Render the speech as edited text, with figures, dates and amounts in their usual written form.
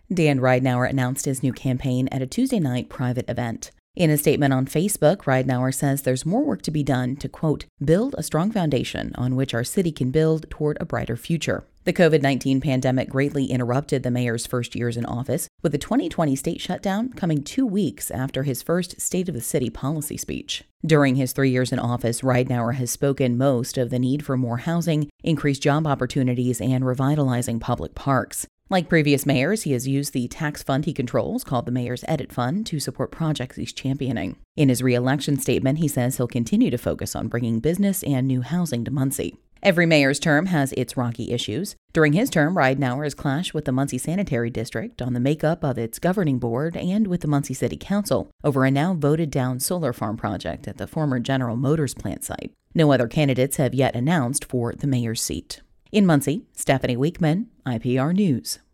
Dan Ridenour announced his new campaign at a Tuesday night private event. In a statement on Facebook, Ridenour says there's more work to be done to, quote, build a strong foundation on which our city can build toward a brighter future. The COVID-19 pandemic greatly interrupted the mayor's first years in office, with the 2020 state shutdown coming 2 weeks after his first State of the City policy speech. During his 3 years in office, Ridenour has spoken most of the need for more housing, increased job opportunities, and revitalizing public parks. Like previous mayors, he has used the tax fund he controls, called the Mayor's Edit Fund, to support projects he's championing. In his re-election statement, he says he'll continue to focus on bringing business and new housing to Muncie. Every mayor's term has its rocky issues. During his term, Ridenour has clashed with the Muncie Sanitary District on the makeup of its governing board and with the Muncie City Council over a now voted-down solar farm project at the former General Motors plant site. No other candidates have yet announced for the mayor's seat. In Muncie, Stephanie Weekman, IPR News.